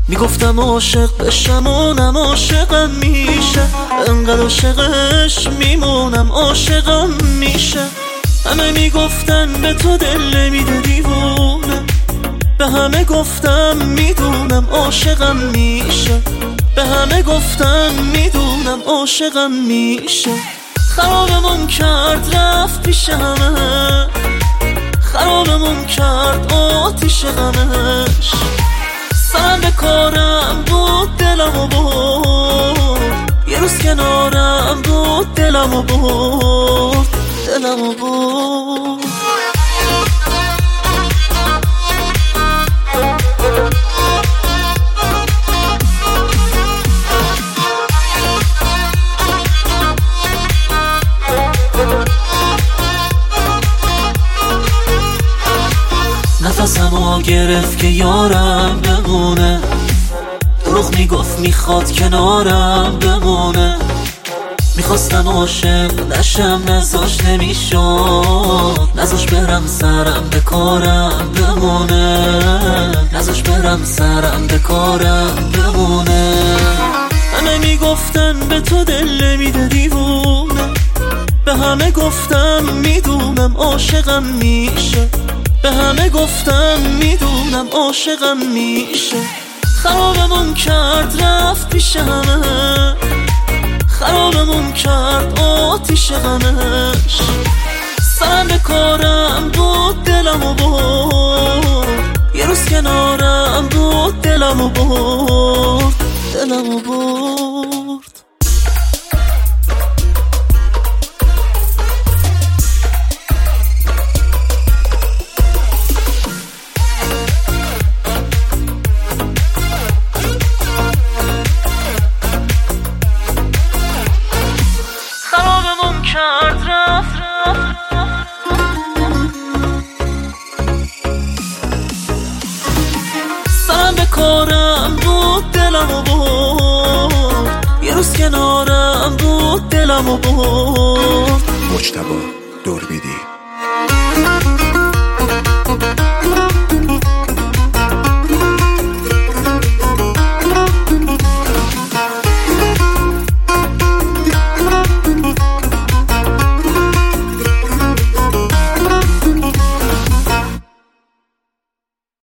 میگفتم عاشق بشم اونم عاشقم میشه، انقدر عاشقش میمونم عاشقم میشه. همه میگفتن به تو دل نمیده دیوونه، به همه گفتم میدونم عاشقم میشه، به همه گفتم میدونم عاشقم میشه. خرابمون کرد رفت پیش همه، خرابمون کرد آتیش غمش. سرم به کارم بود دلمو برد، یه روز کنارم بود دلمو برد، دلمو برد. نفسمو گرفت که یارم بمونه، دروغ میگفت میخواد کنارم بمونه. میخواستم عاشق نشم نذاش نمیشد، نذاش برم سرم به کارم بمونه، نذاش برم سرم به کارم بمونه. همه میگفتن به تو دل نمیده دیوونه، به همه گفتم میدونم عاشقم میشه، به همه گفتم میدونم عاشقم میشه. خرابمون کرد رفت پیش همه، خرابمون کرد آتیش غمش. سرم به کارم بود دلمو برد، یه روز کنارم بود دلمو برد، دلمو برد. کرد رفت سرم به کارم بود دلمو برد، یه روز کنارم بود دلمو برد. مجتبی دوربیدی.